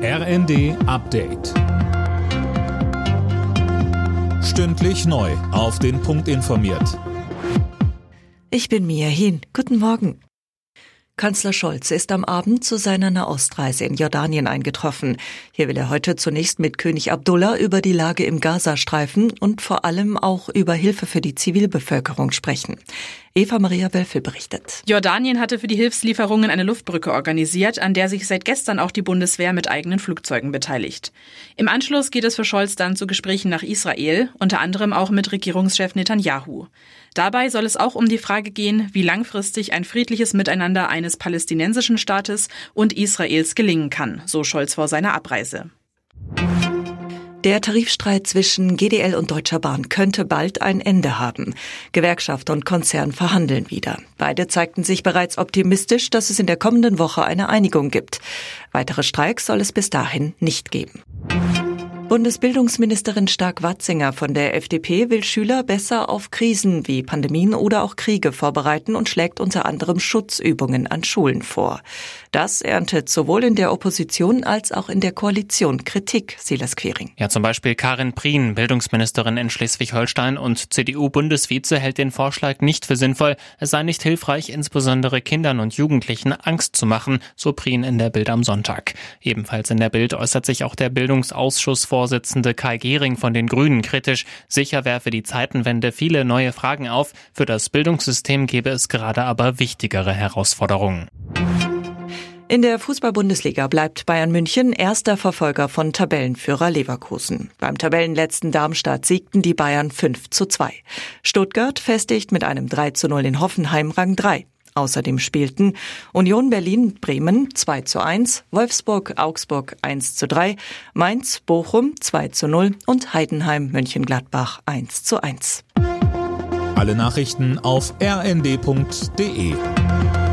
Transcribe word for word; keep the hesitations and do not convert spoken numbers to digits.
R N D Update. Stündlich neu auf den Punkt informiert. Ich bin Mia Hin. Guten Morgen. Kanzler Scholz ist am Abend zu seiner Nahostreise in Jordanien eingetroffen. Hier will er heute zunächst mit König Abdullah über die Lage im Gazastreifen und vor allem auch über Hilfe für die Zivilbevölkerung sprechen. Eva Maria Wölfel berichtet. Jordanien hatte für die Hilfslieferungen eine Luftbrücke organisiert, an der sich seit gestern auch die Bundeswehr mit eigenen Flugzeugen beteiligt. Im Anschluss geht es für Scholz dann zu Gesprächen nach Israel, unter anderem auch mit Regierungschef Netanyahu. Dabei soll es auch um die Frage gehen, wie langfristig ein friedliches Miteinander eines palästinensischen Staates und Israels gelingen kann, so Scholz vor seiner Abreise. Der Tarifstreit zwischen G D L und Deutscher Bahn könnte bald ein Ende haben. Gewerkschaft und Konzern verhandeln wieder. Beide zeigten sich bereits optimistisch, dass es in der kommenden Woche eine Einigung gibt. Weitere Streiks soll es bis dahin nicht geben. Bundesbildungsministerin Stark-Watzinger von der F D P will Schüler besser auf Krisen wie Pandemien oder auch Kriege vorbereiten und schlägt unter anderem Schutzübungen an Schulen vor. Das erntet sowohl in der Opposition als auch in der Koalition Kritik, Silas Quiring. Ja, zum Beispiel Karin Prien, Bildungsministerin in Schleswig-Holstein und C D U-Bundesvize, hält den Vorschlag nicht für sinnvoll. Es sei nicht hilfreich, insbesondere Kindern und Jugendlichen Angst zu machen, so Prien in der Bild am Sonntag. Ebenfalls in der Bild äußert sich auch der Bildungsausschussvorsitzende Kai Gehring von den Grünen kritisch. Sicher werfe die Zeitenwende viele neue Fragen auf. Für das Bildungssystem gäbe es gerade aber wichtigere Herausforderungen. In der Fußball-Bundesliga bleibt Bayern München erster Verfolger von Tabellenführer Leverkusen. Beim Tabellenletzten Darmstadt siegten die Bayern fünf zu zwei. Stuttgart festigt mit einem drei zu null in Hoffenheim Rang drei. Außerdem spielten Union Berlin-Bremen zwei zu eins, Wolfsburg-Augsburg eins zu drei, Mainz-Bochum zwei zu null und Heidenheim-Mönchengladbach eins zu eins. Alle Nachrichten auf r n d punkt d e.